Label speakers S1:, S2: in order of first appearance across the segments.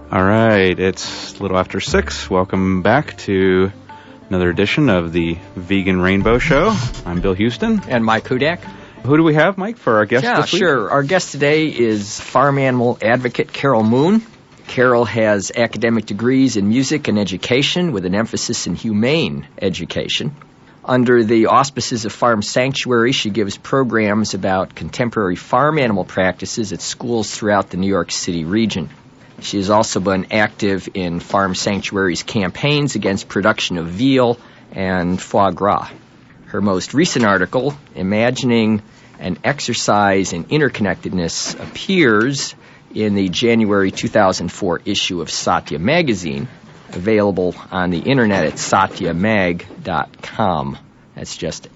S1: All right, it's a little after 6. Welcome back to another edition of the Vegan Rainbow Show. I'm Bill Houston.
S2: And Mike Hudak.
S1: Who do we have, Mike, for our guest this week?
S2: Yeah, sure. Our guest today is farm animal advocate Carol Moon. Carol has academic degrees in music and education with an emphasis in humane education. Under the auspices of Farm Sanctuary, she gives programs about contemporary farm animal practices at schools throughout the New York City region. She has also been active in Farm Sanctuary's campaigns against production of veal and foie gras. Her most recent article, Imagining an Exercise in Interconnectedness, appears in the January 2004 issue of Satya Magazine, available on the internet at satyamag.com. That's just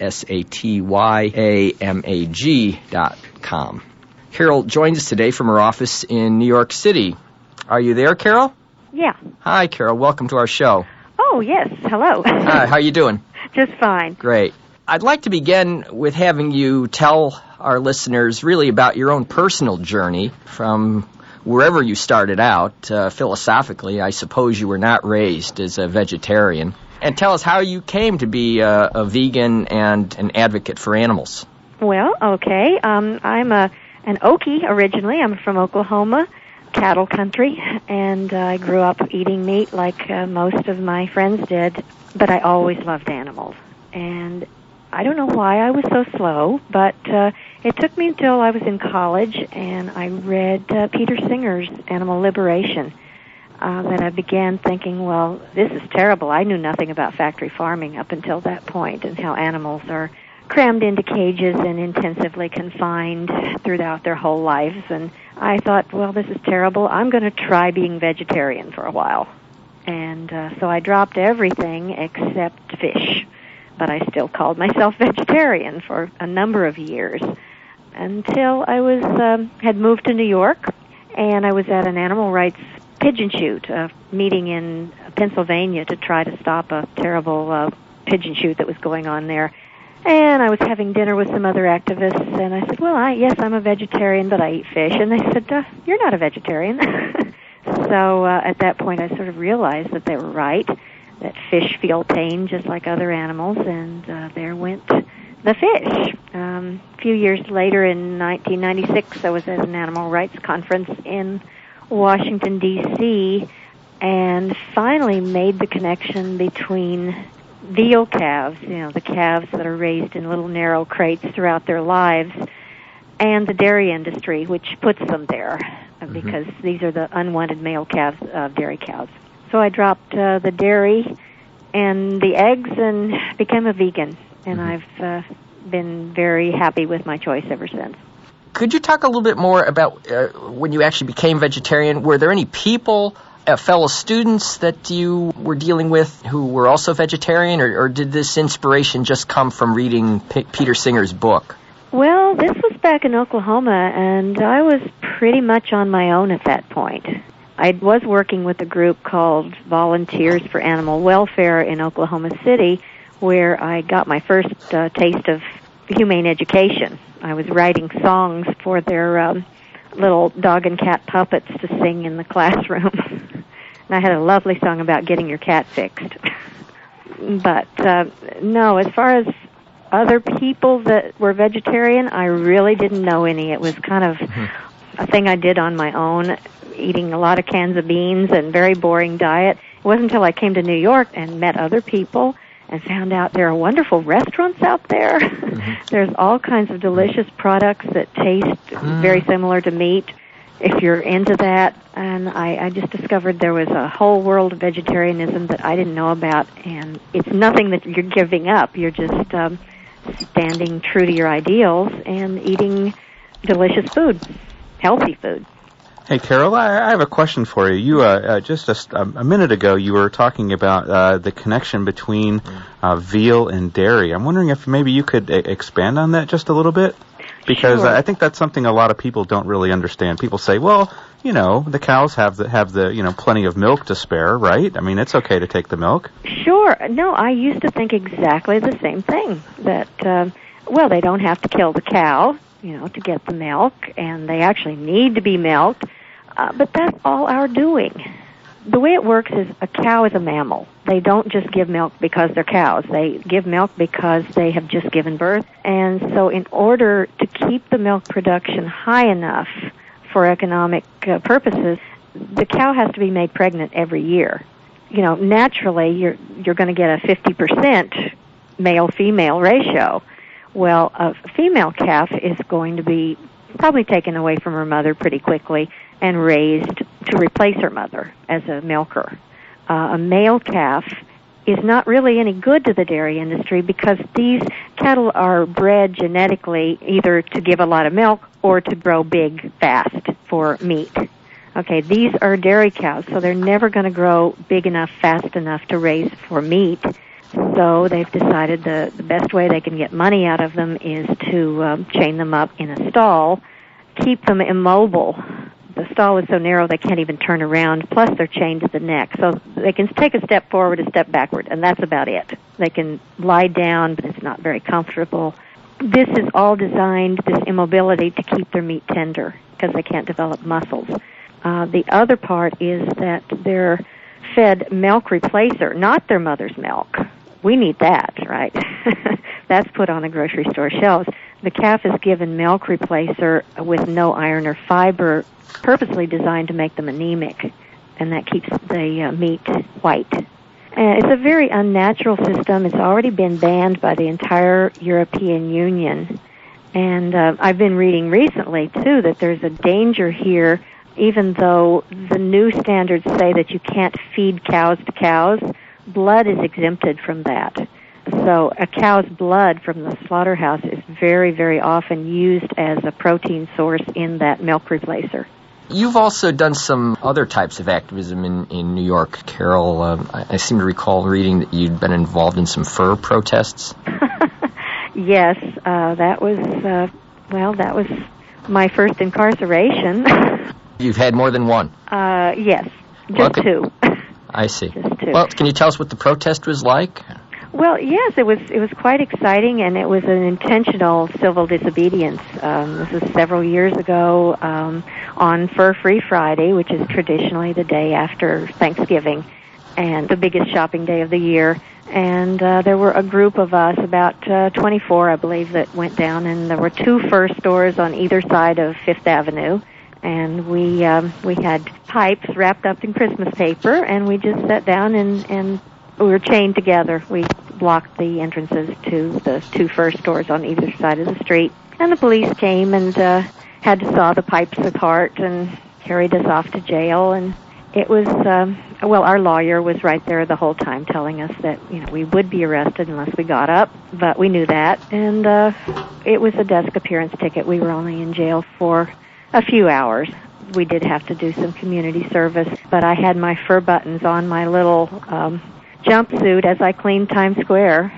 S2: satyamag.com. Carol joins us today from her office in New York City. Are you there, Carol?
S3: Yeah.
S2: Hi, Carol. Welcome to our show.
S3: Oh, yes. Hello.
S2: Hi, how are you doing?
S3: Just fine.
S2: Great. I'd like to begin with having you tell our listeners really about your own personal journey from wherever you started out. Philosophically, I suppose you were not raised as a vegetarian. And tell us how you came to be a vegan and an advocate for animals.
S3: Well, okay. I'm an Okie originally. I'm from Oklahoma, cattle country, and I grew up eating meat like most of my friends did, but I always loved animals. And I don't know why I was so slow, but it took me until I was in college, and I read Peter Singer's Animal Liberation, that I began thinking, well, this is terrible. I knew nothing about factory farming up until that point, and how animals are crammed into cages and intensively confined throughout their whole lives. And I thought, well, this is terrible. I'm going to try being vegetarian for a while. And so I dropped everything except fish. But I still called myself vegetarian for a number of years until I had moved to New York, and I was at an animal rights pigeon shoot, meeting in Pennsylvania to try to stop a terrible pigeon shoot that was going on there. And I was having dinner with some other activists, and I said, well, yes, I'm a vegetarian, but I eat fish. And they said, you're not a vegetarian. So at that point I sort of realized that they were right, that fish feel pain just like other animals, and there went the fish. A few years later, in 1996, I was at an animal rights conference in Washington, D.C., and finally made the connection between veal calves, the calves that are raised in little narrow crates throughout their lives, and the dairy industry, which puts them there, because these are the unwanted male calves of dairy cows. So I dropped the dairy and the eggs and became a vegan, and I've been very happy with my choice ever since.
S2: Could you talk a little bit more about when you actually became vegetarian? Were there any people, fellow students that you were dealing with who were also vegetarian, or did this inspiration just come from reading Peter Singer's book?
S3: Well, this was back in Oklahoma, and I was pretty much on my own at that point. I was working with a group called Volunteers for Animal Welfare in Oklahoma City, where I got my first taste of humane education. I was writing songs for their little dog and cat puppets to sing in the classroom. And I had a lovely song about getting your cat fixed. But no, as far as other people that were vegetarian, I really didn't know any. It was kind of a thing I did on my own, eating a lot of cans of beans and very boring diet. It wasn't until I came to New York and met other people and found out there are wonderful restaurants out there. There's all kinds of delicious products that taste very similar to meat, if you're into that. And I just discovered there was a whole world of vegetarianism that I didn't know about, and it's nothing that you're giving up. You're just standing true to your ideals and eating delicious food, healthy food.
S1: Hey, Carol, I have a question for you. You just a minute ago, you were talking about the connection between veal and dairy. I'm wondering if maybe you could expand on that just a little bit, because
S3: Sure.
S1: I think that's something a lot of people don't really understand. People say, well, the cows have the plenty of milk to spare, right? I mean, it's okay to take the milk.
S3: Sure. No, I used to think exactly the same thing, that, they don't have to kill the cow, to get the milk, and they actually need to be milked, but that's all our doing. The way it works is a cow is a mammal. They don't just give milk because they're cows. They give milk because they have just given birth. And so in order to keep the milk production high enough for economic purposes, the cow has to be made pregnant every year. You know, naturally, you're going to get a 50% male-female ratio. Well, a female calf is going to be probably taken away from her mother pretty quickly and raised to replace her mother as a milker. A male calf is not really any good to the dairy industry because these cattle are bred genetically either to give a lot of milk or to grow big fast for meat. Okay, these are dairy cows, so they're never going to grow big enough, fast enough to raise for meat. So they've decided the best way they can get money out of them is to chain them up in a stall, keep them immobile. The stall is so narrow they can't even turn around, plus they're chained to the neck. So they can take a step forward, a step backward, and that's about it. They can lie down, but it's not very comfortable. This is all designed, this immobility, to keep their meat tender because they can't develop muscles. The other part is that they're fed milk replacer, not their mother's milk. We need that, right? That's put on the grocery store shelves. The calf is given milk replacer with no iron or fiber, purposely designed to make them anemic, and that keeps the meat white. It's a very unnatural system. It's already been banned by the entire European Union. And I've been reading recently, too, that there's a danger here, even though the new standards say that you can't feed cows to cows, blood is exempted from that. So a cow's blood from the slaughterhouse is very, very often used as a protein source in that milk replacer.
S2: You've also done some other types of activism in New York, Carol. I seem to recall reading that you'd been involved in some fur protests.
S3: Yes, that was my first incarceration.
S2: You've had more than one?
S3: Yes, just two.
S2: I see.
S3: Just two.
S2: Well, can you tell us what the protest was like?
S3: Well, yes, it was quite exciting, and it was an intentional civil disobedience. This was several years ago on Fur-Free Friday, which is traditionally the day after Thanksgiving and the biggest shopping day of the year. And there were a group of us, about 24, I believe, that went down, and there were two fur stores on either side of Fifth Avenue. And we had pipes wrapped up in Christmas paper, and we just sat down and we were chained together. We blocked the entrances to the two fur stores on either side of the street. And the police came and had to saw the pipes apart and carried us off to jail. And it was, our lawyer was right there the whole time telling us that, we would be arrested unless we got up. But we knew that. And it was a desk appearance ticket. We were only in jail for a few hours. We did have to do some community service, but I had my fur buttons on my little jumpsuit as I cleaned Times Square.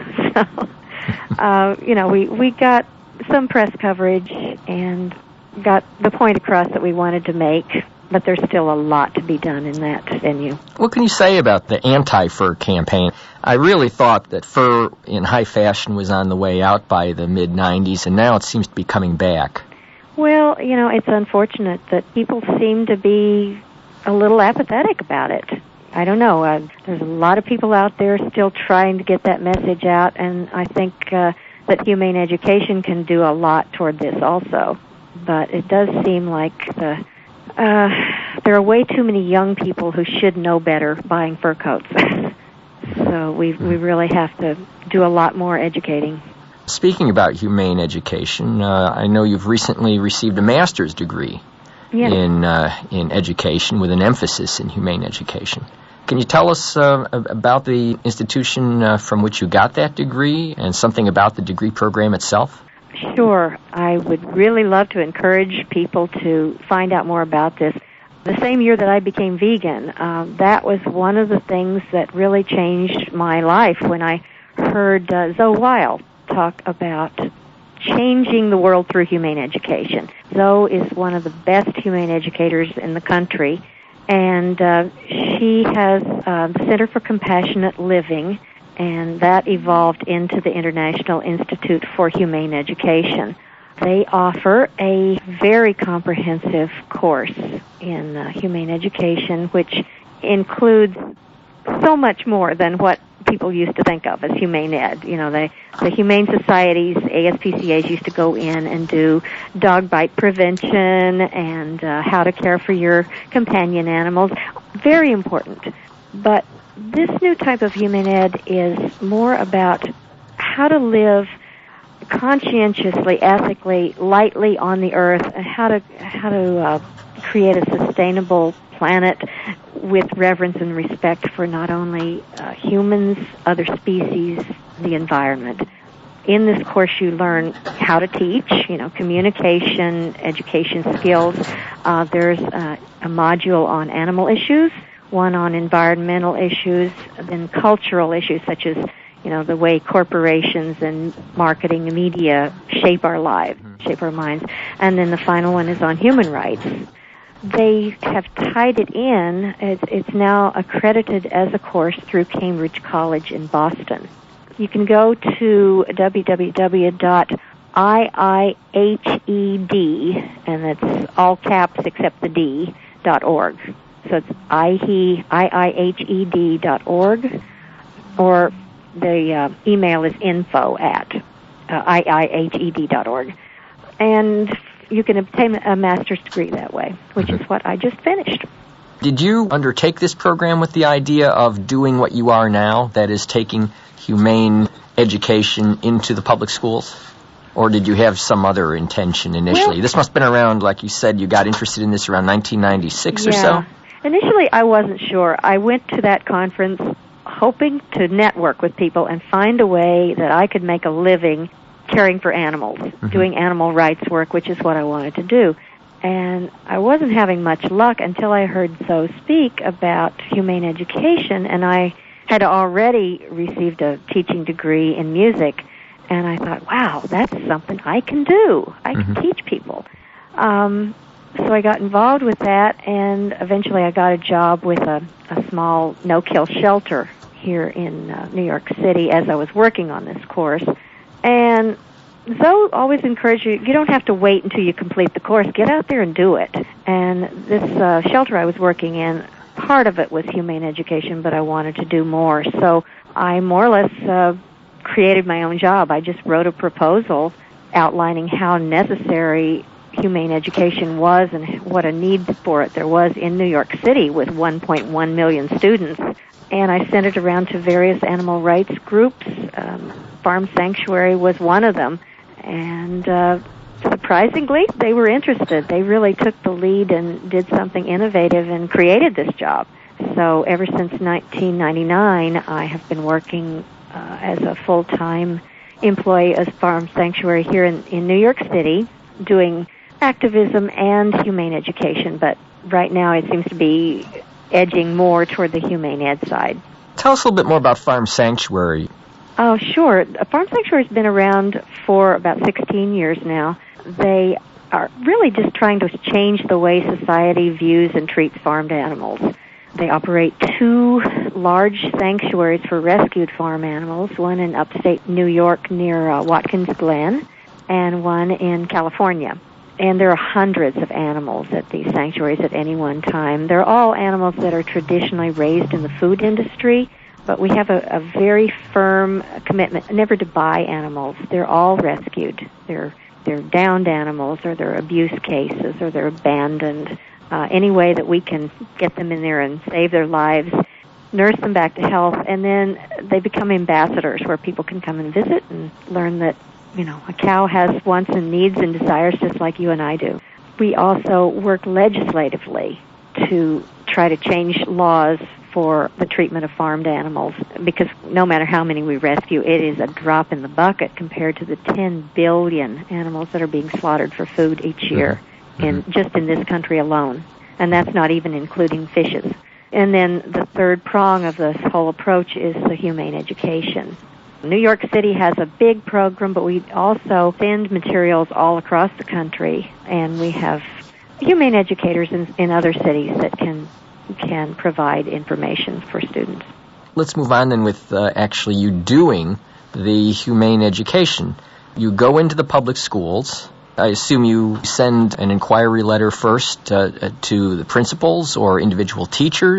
S3: So, we got some press coverage and got the point across that we wanted to make, but there's still a lot to be done in that venue.
S2: What can you say about the anti-fur campaign? I really thought that fur in high fashion was on the way out by the mid-'90s, and now it seems to be coming back.
S3: Well, it's unfortunate that people seem to be a little apathetic about it. I don't know. There's a lot of people out there still trying to get that message out, and I think that humane education can do a lot toward this also. But it does seem like there are way too many young people who should know better buying fur coats. So we really have to do a lot more educating.
S2: Speaking about humane education, I know you've recently received a master's degree in education with an emphasis in humane education. Can you tell us about the institution from which you got that degree and something about the degree program itself?
S3: Sure. I would really love to encourage people to find out more about this. The same year that I became vegan, that was one of the things that really changed my life when I heard Zoe Weil talk about changing the world through humane education. Zoe is one of the best humane educators in the country, and she has the Center for Compassionate Living, and that evolved into the International Institute for Humane Education. They offer a very comprehensive course in humane education, which includes so much more than what people used to think of as humane ed. You know, the humane societies, ASPCAs, used to go in and do dog bite prevention and how to care for your companion animals. Very important. But this new type of humane ed is more about how to live conscientiously, ethically, lightly on the earth, and how to create a sustainable planet with reverence and respect for not only humans, other species, the environment. In this course, you learn how to teach, communication, education skills. There's a module on animal issues, one on environmental issues, then cultural issues such as, the way corporations and marketing and media shape our lives, shape our minds. And then the final one is on human rights. They have tied it in. It's now accredited as a course through Cambridge College in Boston. You can go to www.IIHED, and it's all caps except the D, .org. So it's IIHED.org, or the email is info@IIHED.org. And you can obtain a master's degree that way, which is what I just finished.
S2: Did you undertake this program with the idea of doing what you are now, that is taking humane education into the public schools? Or did you have some other intention initially?
S3: Well,
S2: this must have been around, like you said, you got interested in this around 1996 or so?
S3: Initially, I wasn't sure. I went to that conference hoping to network with people and find a way that I could make a living caring for animals, doing animal rights work, which is what I wanted to do. And I wasn't having much luck until I heard Zoe speak about humane education, and I had already received a teaching degree in music, and I thought, wow, that's something I can do. I can teach people. So I got involved with that, and eventually I got a job with a small no-kill shelter here in New York City as I was working on this course. And Zoe always encouraged you don't have to wait until you complete the course. Get out there and do it. And this shelter I was working in, part of it was humane education, but I wanted to do more. So I more or less created my own job. I just wrote a proposal outlining how necessary humane education was and what a need for it there was in New York City with 1.1 million students. And I sent it around to various animal rights groups. Farm Sanctuary was one of them. And surprisingly, they were interested. They really took the lead and did something innovative and created this job. So ever since 1999, I have been working as a full-time employee as Farm Sanctuary here in New York City, doing activism and humane education. But right now it seems to be edging more toward the humane ed side.
S2: Tell us a little bit more about Farm Sanctuary.
S3: Oh, sure. Farm Sanctuary has been around for about 16 years now. They are really just trying to change the way society views and treats farmed animals. They operate 2 large sanctuaries for rescued farm animals, one in upstate New York near Watkins Glen, and one in California. And there are hundreds of animals at these sanctuaries at any one time. They're all animals that are traditionally raised in the food industry, but we have a very firm commitment never to buy animals. They're all rescued. They're downed animals, or they're abuse cases, or they're abandoned. Any way that we can get them in there and save their lives, nurse them back to health, and then they become ambassadors where people can come and visit and learn that, a cow has wants and needs and desires just like you and I do. We also work legislatively to try to change laws for the treatment of farmed animals, because no matter how many we rescue, it is a drop in the bucket compared to the 10 billion animals that are being slaughtered for food each year just in this country alone. And that's not even including fishes. And then the third prong of this whole approach is the humane education. New York City has a big program, but we also send materials all across the country, and we have humane educators in other cities that can provide information for students.
S2: Let's move on then with actually you doing the humane education. You go into the public schools. I assume you send an inquiry letter first to the principals or individual teachers.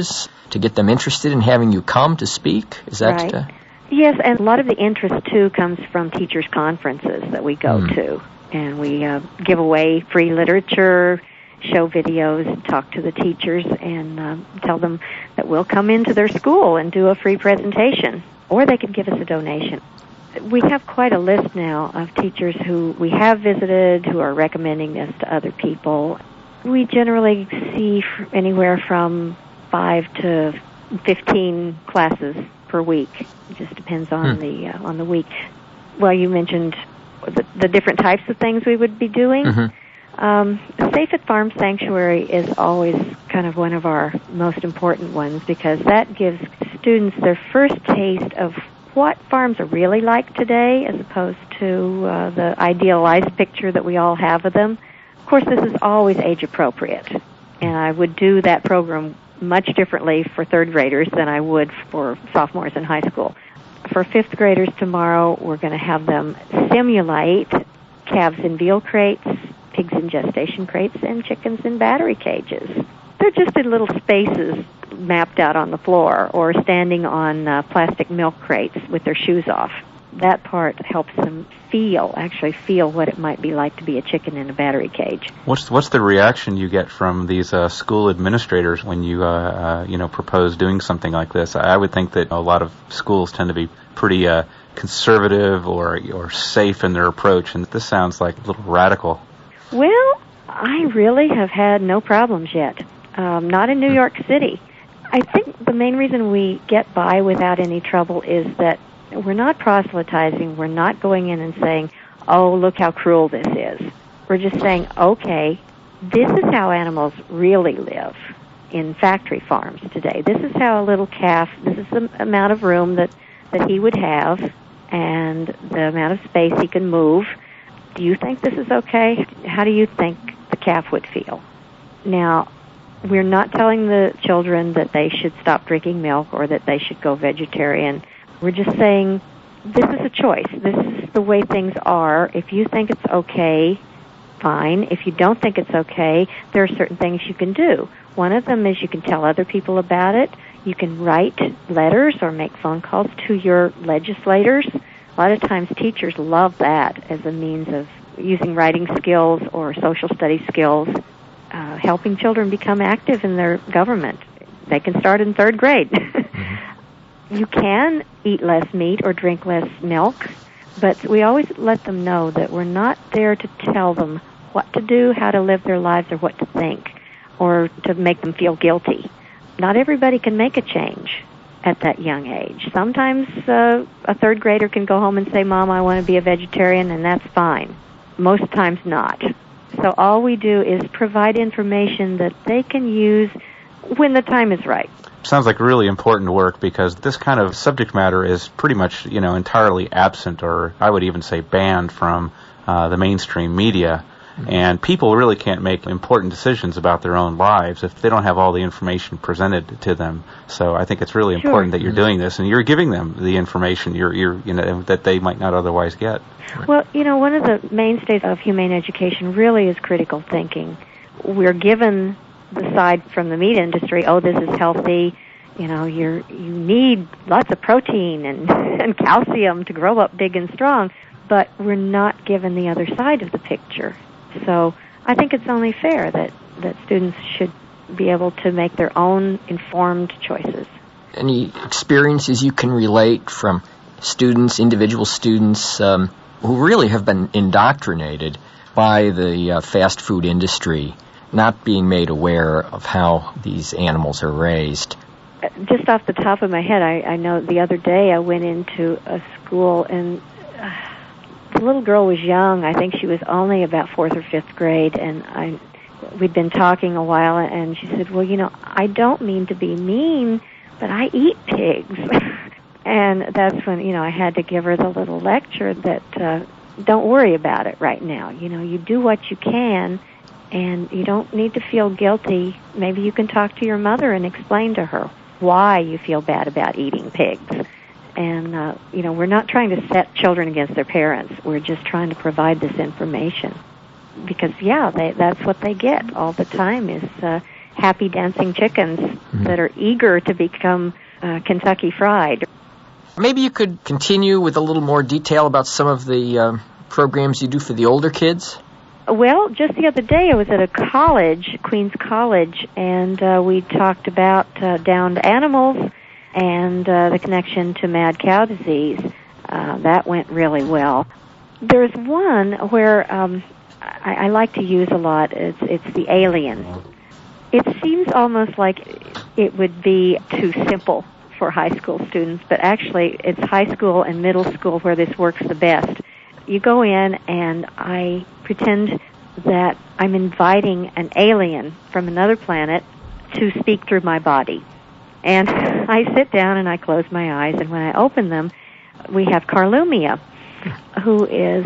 S2: to get them interested in having you come to speak? Is that
S3: right? Yes, and a lot of the interest, too, comes from teachers' conferences that we go to. And we give away free literature, show videos, talk to the teachers, and tell them that we'll come into their school and do a free presentation, or they can give us a donation. We have quite a list now of teachers who we have visited, who are recommending this to other people. We generally see anywhere from 5 to 15 classes per week. It just depends on the week. Well, you mentioned the different types of things we would be doing. Safe at Farm Sanctuary is always kind of one of our most important ones, because that gives students their first taste of what farms are really like today, as opposed to the idealized picture that we all have of them. Of course, this is always age appropriate, and I would do that program much differently for third graders than I would for sophomores in high school. For fifth graders tomorrow, we're going to have them simulate calves in veal crates, pigs in gestation crates, and chickens in battery cages. They're just in little spaces mapped out on the floor, or standing on plastic milk crates with their shoes off. That part helps them actually feel what it might be like to be a chicken in a battery cage.
S1: What's the reaction you get from these school administrators when you propose doing something like this? I would think that a lot of schools tend to be pretty conservative or safe in their approach, and this sounds like a little radical.
S3: Well, I really have had no problems yet. Not in New York City. I think the main reason we get by without any trouble is that we're not proselytizing. We're not going in and saying, oh, look how cruel this is. We're just saying, okay, this is how animals really live in factory farms today. This is how a little calf, this is the amount of room that he would have and the amount of space he can move. Do you think this is okay? How do you think the calf would feel? Now, we're not telling the children that they should stop drinking milk or that they should go vegetarian. We're just saying, this is a choice. This is the way things are. If you think it's okay, fine. If you don't think it's okay, there are certain things you can do. One of them is you can tell other people about it. You can write letters or make phone calls to your legislators. A lot of times teachers love that as a means of using writing skills or social studies skills, helping children become active in their government. They can start in third grade. You can eat less meat or drink less milk, but we always let them know that we're not there to tell them what to do, how to live their lives, or what to think, or to make them feel guilty. Not everybody can make a change at that young age. Sometimes a third grader can go home and say, Mom, I want to be a vegetarian, and that's fine. Most times not. So all we do is provide information that they can use when the time is right.
S1: Sounds like really important work, because this kind of subject matter is pretty much, entirely absent, or I would even say banned from the mainstream media. And people really can't make important decisions about their own lives if they don't have all the information presented to them. So I think it's really important that you're doing this, and you're giving them the information that they might not otherwise get.
S3: Well, one of the mainstays of humane education really is critical thinking. We're given the side from the meat industry, oh, this is healthy, you need lots of protein and calcium to grow up big and strong, but we're not given the other side of the picture. So I think it's only fair that students should be able to make their own informed choices.
S2: Any experiences you can relate from individual students who really have been indoctrinated by the fast food industry, not being made aware of how these animals are raised?
S3: Just off the top of my head, I know the other day I went into a school and the little girl was young. I think she was only about 4th or 5th grade, and we'd been talking a while, and she said, well, I don't mean to be mean, but I eat pigs. And that's when, I had to give her the little lecture that don't worry about it right now. You do what you can, and you don't need to feel guilty. Maybe you can talk to your mother and explain to her why you feel bad about eating pigs. And, we're not trying to set children against their parents. We're just trying to provide this information. Because, that's what they get all the time is happy dancing chickens that are eager to become Kentucky Fried.
S2: Maybe you could continue with a little more detail about some of the programs you do for the older kids?
S3: Well, just the other day I was at a college, Queens College, and we talked about downed animals and the connection to mad cow disease. That went really well. There's one where I like to use a lot. It's the alien. It seems almost like it would be too simple for high school students, but actually it's high school and middle school where this works the best. You go in and I pretend that I'm inviting an alien from another planet to speak through my body. And I sit down and I close my eyes, and when I open them, we have Carlumia, who is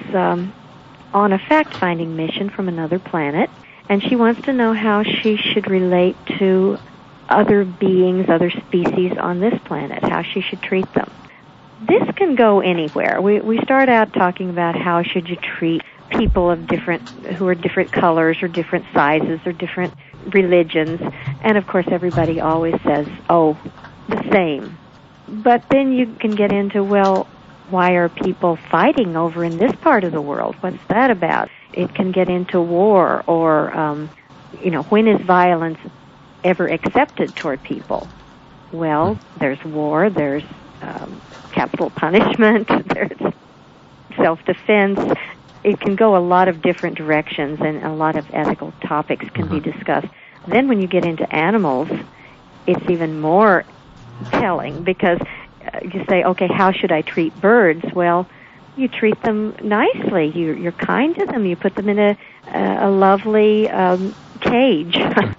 S3: on a fact-finding mission from another planet, and she wants to know how she should relate to other beings, other species on this planet, how she should treat them. This can go anywhere. We start out talking about how should you treat people of who are different colors or different sizes or different religions, and of course everybody always says, oh, the same. But then you can get into, well, why are people fighting over in this part of the world? What's that about? It can get into war or, when is violence ever accepted toward people? Well, there's war, there's capital punishment, there's self-defense. It can go a lot of different directions, and a lot of ethical topics can be discussed. Then when you get into animals, it's even more telling, because you say, okay, how should I treat birds? Well, you treat them nicely. You're kind to them. You put them in a lovely cage.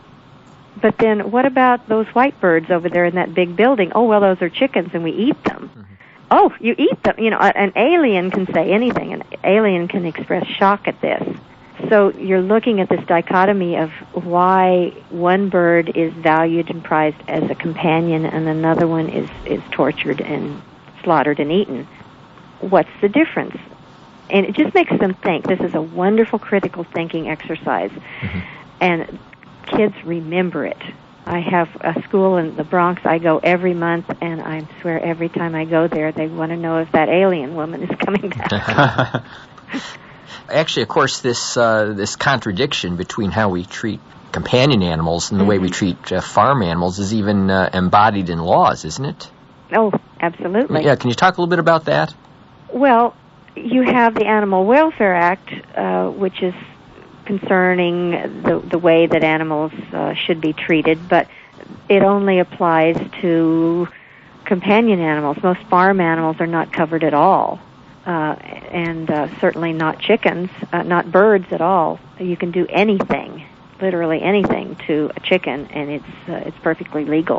S3: But then what about those white birds over there in that big building? Oh, well, those are chickens, and we eat them. Oh, you eat them. An alien can say anything. An alien can express shock at this. So you're looking at this dichotomy of why one bird is valued and prized as a companion and another one is tortured and slaughtered and eaten. What's the difference? And it just makes them think. This is a wonderful critical thinking exercise. And kids remember it. I have a school in the Bronx. I go every month, and I swear every time I go there, they want to know if that alien woman is coming back.
S2: Actually, of course, this contradiction between how we treat companion animals and the way we treat farm animals is even embodied in laws, isn't it?
S3: Oh, absolutely.
S2: Yeah, can you talk a little bit about that?
S3: Well, you have the Animal Welfare Act, which is concerning the way that animals should be treated, but it only applies to companion animals. Most farm animals are not covered at all, and certainly not chickens, not birds at all. You can do anything, literally anything, to a chicken, and it's perfectly legal.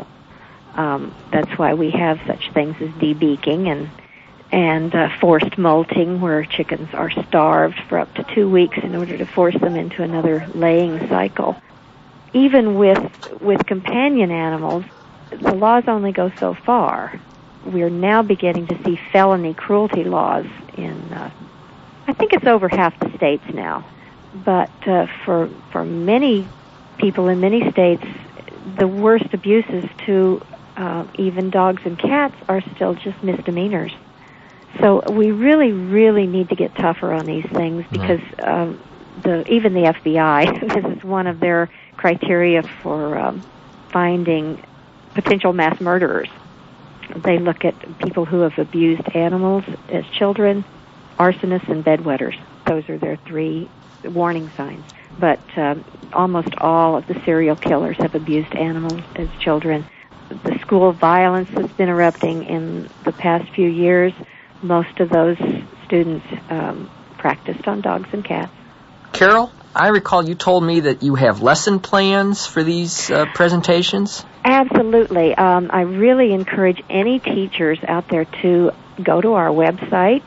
S3: That's why we have such things as debeaking and forced molting, where chickens are starved for up to 2 weeks in order to force them into another laying cycle. Even with companion animals, the laws only go so far. We're now beginning to see felony cruelty laws in, I think it's over half the states now. But for many people in many states, the worst abuses to even dogs and cats are still just misdemeanors. So we really, really need to get tougher on these things, because even the FBI, this is one of their criteria for finding potential mass murderers. They look at people who have abused animals as children, arsonists, and bedwetters. Those are their 3 warning signs. But almost all of the serial killers have abused animals as children. The school violence that's been erupting in the past few years, most of those students practiced on dogs and cats.
S2: Carol, I recall you told me that you have lesson plans for these presentations.
S3: Absolutely. I really encourage any teachers out there to go to our website,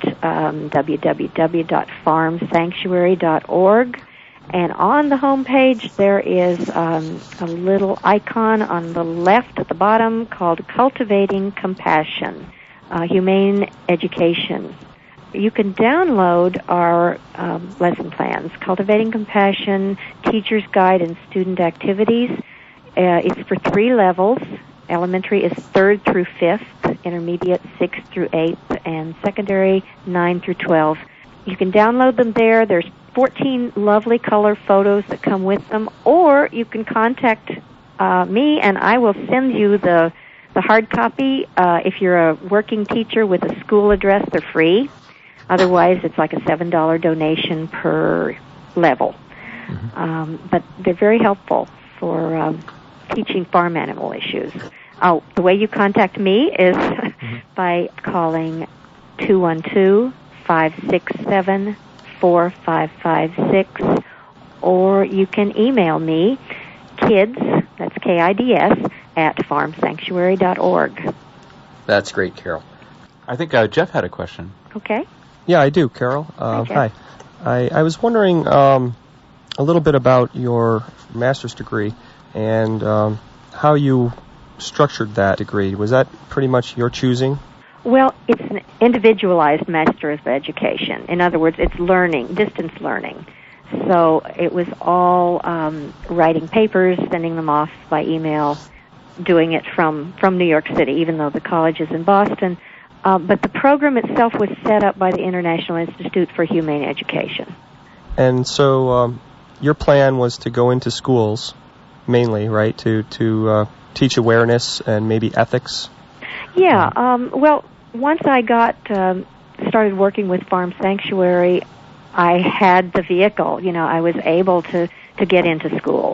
S3: www.farmsanctuary.org, and on the home page there is a little icon on the left at the bottom called Cultivating Compassion. Humane Education. You can download our lesson plans, Cultivating Compassion, Teacher's Guide, and Student Activities. It's for 3 levels. Elementary is 3rd through 5th, intermediate 6th through 8th, and secondary 9 through 12. You can download them there. There's 14 lovely color photos that come with them, or you can contact me and I will send you the hard copy. If you're a working teacher with a school address, they're free. Otherwise, it's like a $7 donation per level. But they're very helpful for teaching farm animal issues. Oh, the way you contact me is by calling 212-567-4556, or you can email me, kids, that's KIDS, at farmsanctuary.org.
S2: That's great, Carol.
S1: I think Jeff had a question.
S3: Okay.
S4: Yeah, I do, Carol. Hi. I was wondering a little bit about your master's degree and how you structured that degree. Was that pretty much your choosing?
S3: Well, it's an individualized Master of Education. In other words, it's learning, distance learning. So it was all writing papers, sending them off by email, doing it from New York City, even though the college is in Boston. But the program itself was set up by the International Institute for Humane Education.
S4: And so your plan was to go into schools, mainly, right, to teach awareness and maybe ethics?
S3: Yeah. Well, once I got started working with Farm Sanctuary, I had the vehicle. You know, I was able to get into schools.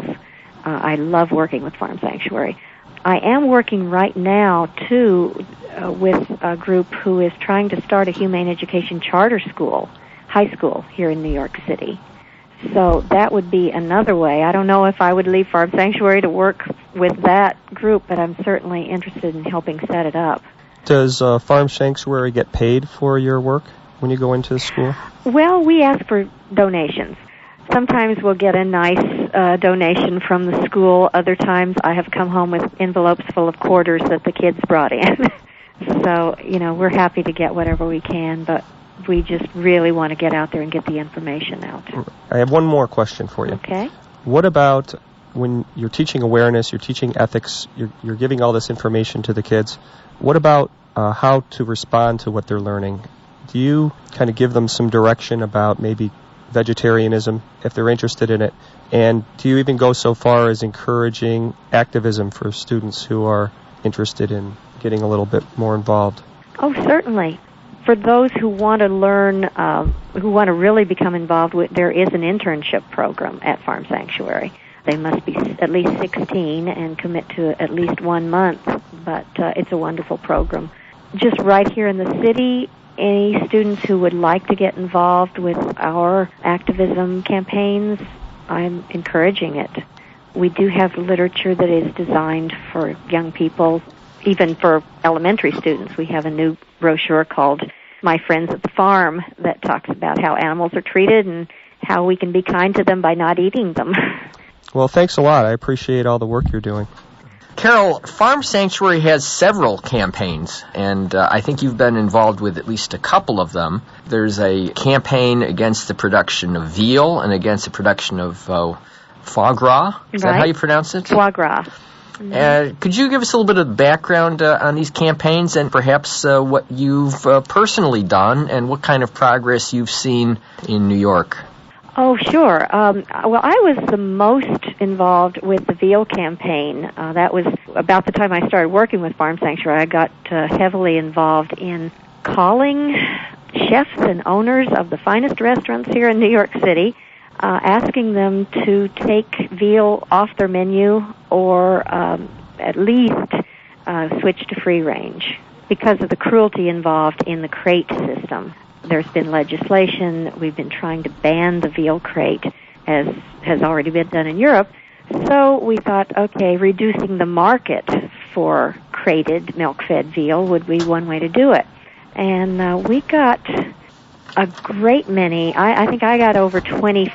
S3: I love working with Farm Sanctuary. I am working right now, too, with a group who is trying to start a humane education charter school, high school, here in New York City. So that would be another way. I don't know if I would leave Farm Sanctuary to work with that group, but I'm certainly interested in helping set it up.
S4: Does Farm Sanctuary get paid for your work when you go into the school?
S3: Well, we ask for donations. Sometimes we'll get a nice donation from the school. Other times I have come home with envelopes full of quarters that the kids brought in. So, you know, we're happy to get whatever we can, but we just really want to get out there and get the information out.
S4: I have one more question for you.
S3: Okay.
S4: What about when you're teaching awareness, you're teaching ethics, you're giving all this information to the kids, what about how to respond to what they're learning? Do you kind of give them some direction about maybe vegetarianism, if they're interested in it? And do you even go so far as encouraging activism for students who are interested in getting a little bit more involved?
S3: Oh, certainly. For those who want to learn, who want to really become involved with, there is an internship program at Farm Sanctuary. They must be at least 16 and commit to at least 1 month, but it's a wonderful program. Just right here in the city, any students who would like to get involved with our activism campaigns, I'm encouraging it. We do have literature that is designed for young people, even for elementary students. We have a new brochure called My Friends at the Farm that talks about how animals are treated and how we can be kind to them by not eating them.
S4: Well, thanks a lot. I appreciate all the work you're doing.
S2: Carol, Farm Sanctuary has several campaigns, and I think you've been involved with at least a couple of them. There's a campaign against the production of veal and against the production of foie gras. Is that how you pronounce it?
S3: Foie gras.
S2: Could you give us a little bit of background on these campaigns and perhaps what you've personally done and what kind of progress you've seen in New York?
S3: Oh, sure. Well, I was the most involved with the veal campaign. That was about the time I started working with Farm Sanctuary. I got heavily involved in calling chefs and owners of the finest restaurants here in New York City, asking them to take veal off their menu or at least switch to free range because of the cruelty involved in the crate system. There's been legislation. We've been trying to ban the veal crate, as has already been done in Europe. So we thought, okay, reducing the market for crated milk-fed veal would be one way to do it. And we got a great many. I think I got over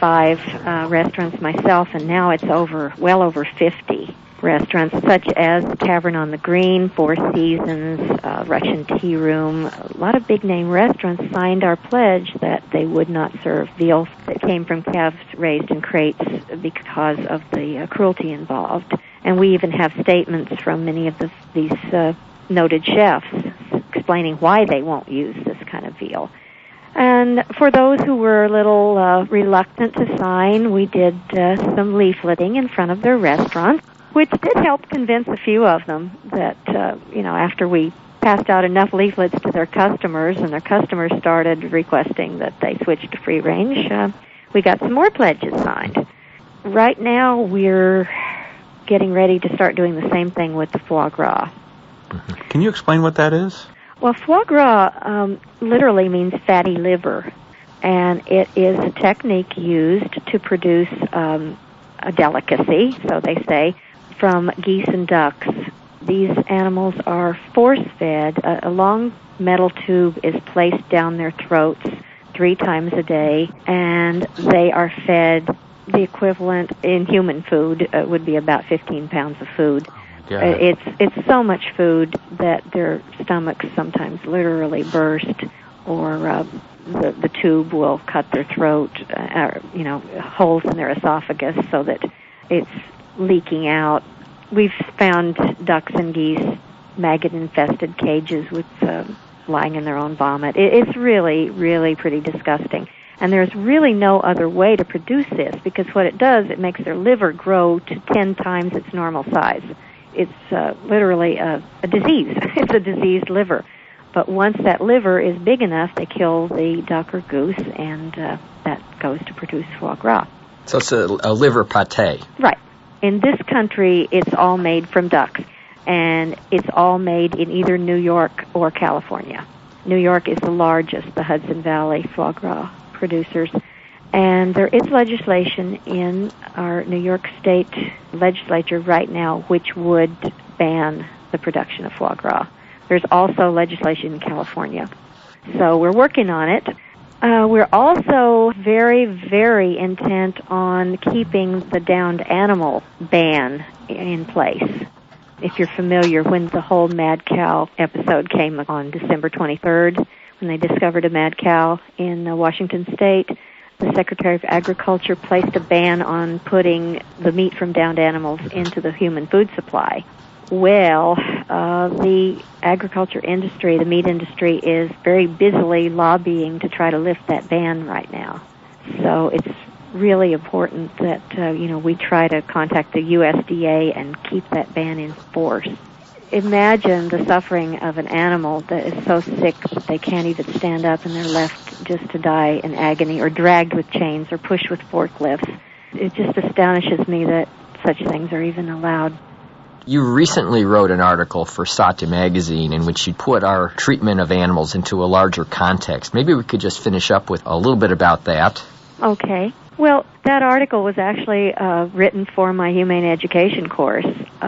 S3: 25 restaurants myself, and now it's well over 50 restaurants, such as Tavern on the Green, Four Seasons, Russian Tea Room. A lot of big-name restaurants signed our pledge that they would not serve veal that came from calves raised in crates because of the cruelty involved. And we even have statements from many of these noted chefs explaining why they won't use this kind of veal. And for those who were a little reluctant to sign, we did some leafleting in front of their restaurants, which did help convince a few of them that, after we passed out enough leaflets to their customers and their customers started requesting that they switch to free range, we got some more pledges signed. Right now, we're getting ready to start doing the same thing with the foie gras.
S1: Can you explain what that is?
S3: Well, foie gras literally means fatty liver, and it is a technique used to produce a delicacy, so they say, from geese and ducks. These animals are force-fed. A long metal tube is placed down their throats 3 times a day, and they are fed the equivalent in human food would be about 15 pounds of food. It's so much food that their stomachs sometimes literally burst, or the tube will cut their throat, holes in their esophagus so that it's leaking out. We've found ducks and geese maggot-infested cages with lying in their own vomit. It's really, really pretty disgusting. And there's really no other way to produce this, because what it does, it makes their liver grow to 10 times its normal size. It's literally a disease. It's a diseased liver. But once that liver is big enough, they kill the duck or goose, and that goes to produce foie gras.
S2: So it's a liver pâté.
S3: Right. In this country, it's all made from ducks, and it's all made in either New York or California. New York is the largest, the Hudson Valley foie gras producers. And there is legislation in our New York State legislature right now which would ban the production of foie gras. There's also legislation in California. So we're working on it. We're also very, very intent on keeping the downed animal ban in place. If you're familiar, when the whole mad cow episode came on December 23rd, when they discovered a mad cow in Washington State, the Secretary of Agriculture placed a ban on putting the meat from downed animals into the human food supply. Well, the agriculture industry, the meat industry, is very busily lobbying to try to lift that ban right now. So it's really important that, we try to contact the USDA and keep that ban in force. Imagine the suffering of an animal that is so sick that they can't even stand up and they're left just to die in agony, or dragged with chains or pushed with forklifts. It just astonishes me that such things are even allowed.
S2: You recently wrote an article for Sate magazine in which you put our treatment of animals into a larger context. Maybe we could just finish up with a little bit about that.
S3: Okay. Well, that article was actually written for my humane education course,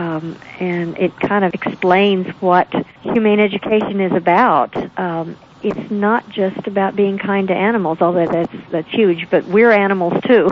S3: and it kind of explains what humane education is about. It's not just about being kind to animals, although that's huge, but we're animals too,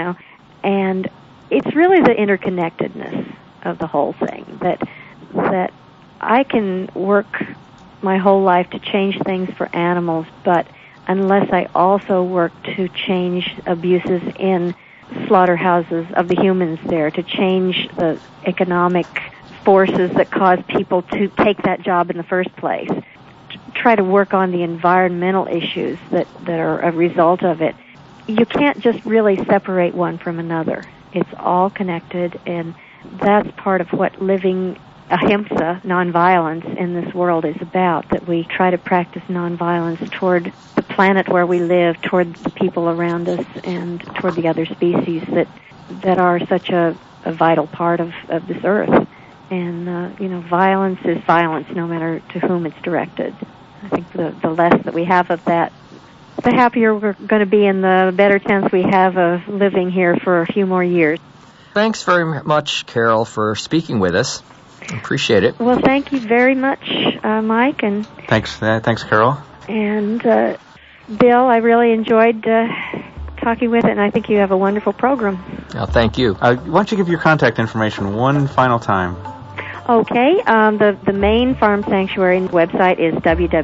S3: and it's really the interconnectedness of the whole thing, that I can work my whole life to change things for animals, but unless I also work to change abuses in slaughterhouses of the humans there, to change the economic forces that cause people to take that job in the first place, try to work on the environmental issues that are a result of it, you can't just really separate one from another. It's all connected, and that's part of what living ahimsa, nonviolence, in this world is about, that we try to practice nonviolence toward the planet where we live, toward the people around us, and toward the other species that are such a vital part of this earth. And, violence is violence no matter to whom it's directed. I think the less that we have of that, the happier we're going to be, and the better chance we have of living here for a few more years.
S2: Thanks very much, Carol, for speaking with us. Appreciate it.
S3: Well, thank you very much, Mike. And
S1: thanks, Carol.
S3: And Bill, I really enjoyed talking with it, and I think you have a wonderful program.
S2: Oh, thank you.
S1: Why don't you give your contact information one final time?
S3: Okay. The main Farm Sanctuary website is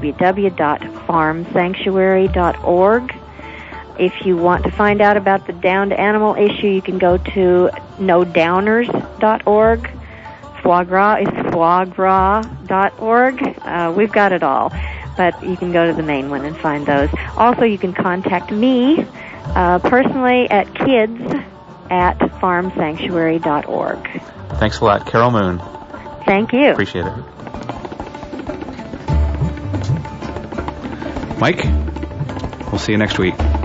S3: www.farmsanctuary.org. If you want to find out about the downed animal issue, you can go to nodowners.org. foie gras is foiegras.org. We've got it all, but you can go to the main one and find those. Also, you can contact me personally at kids@farmsanctuary.org.
S1: Thanks a lot, Carol Moon.
S3: Thank you.
S1: Appreciate it. Mike, we'll see you next week.